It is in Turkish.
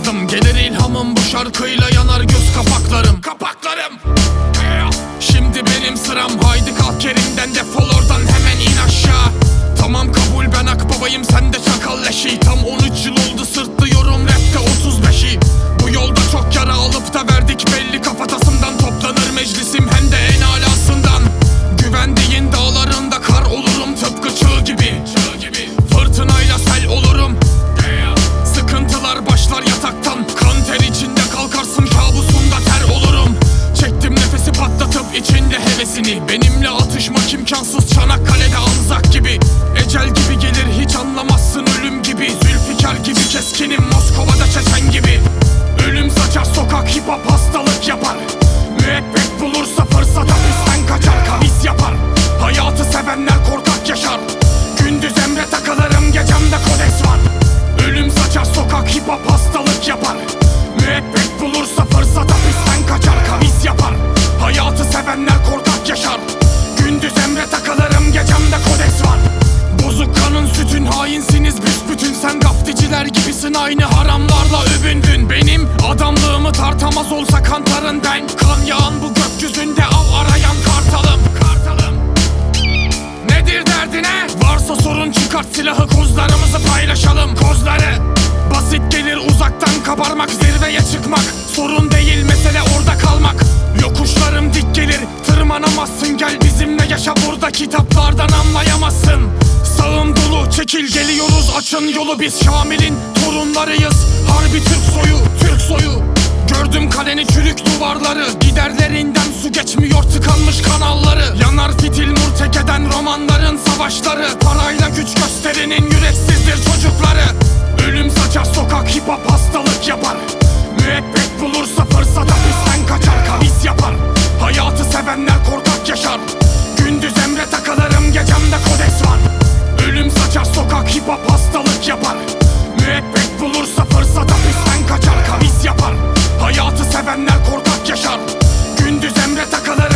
yazdım. Gelir ilhamım bu şarkıyla, yanar göz kapaklarım. Şimdi benim sıram, haydi kalk yerinden, defol oradan, hemen in aşağı. Tamam kabul, ben akbabayım, sen de çakal leşi. Tam 13 yıl oldu sırtlıyorum rapte 35'i. Bu yolda çok yara alıp da verdik belli, kafatasından toplanır meclisim, hem de en alasından. Güvendiğin dağlarında kar olurum, tıpkı çığ gibi. Fırtınayla sel olurum. Sıkıntılar başlar yataktan, kan ter içinde kalkarsın, kabusunda ter olurum. Çektim nefesi patlatıp içinde hevesini, benimle atışmak imkansız, Çanakkale'de Anzak gibi. Ecel gibi gelir, hiç anlamazsın, ölüm gibi. Zülfikar gibi keskinim, Moskova'da Çeçen gibi. Ölüm saçar sokak, hip hop hastalık yapar. Müebbet bulursa fırsat, hapisten kaçar, kavis yapar. Hayatı sevenler korkak yaşar. Gündüz emre takılırım, gecemde kodeks var. Ölüm saçar sokak, hip hop hastalık yapar. Müebbet bulursa fırsat, hapisten kaçar, kavis yapar. Hayatı sevenler korkak yaşar. Gündüz emre takılırım, gecemde kodeks var. Bozuk kanın sütün, hainsiniz büsbütün. Sen gafticiler gibisin, aynı haramlarla övündün. Benim adamlığımı tartamaz olsa kantarın ben. Kan yağan bu gökyüzünde av arayan kartalım. Nedir derdine? Varsa sorun çıkart silahı, kozlarımızı paylaşalım. Kozları basit gelir, uzaktan kabarmak, zirveye çıkmak sorun değil, mesele orada kalmak. Yokuşlarım dik gelir, tırmanamazsın, gel bizimle yaşa burada, kitaplardan anlayamazsın. Sağım dolu, çekil geliyoruz, açın yolu, biz Şamil'in torunlarıyız. Harbi Türk soyu. Gördüm kalenin çürük duvarları, giderlerinden su geçmiyor, tıkanmış kanalları. Yanar fitil murtek eden romanların savaşları. Parayla güç gösterinin yüreksizdir çocukları. Ölüm saçar sokak, hip hop hastalık yapar. Müebbet bulursa fırsat, hapisten kaçar, kavis yapar. Hayatı sevenler korkak yaşar. Gündüz emre takılırım, gecemde kodeks var. Ölüm saçar sokak, hip hop hastalık yapar. Müebbet bulursa fırsat, hapisten kaçar, kavis yapar. Hayatı sevenler korkak yaşar. Gündüz emre takılır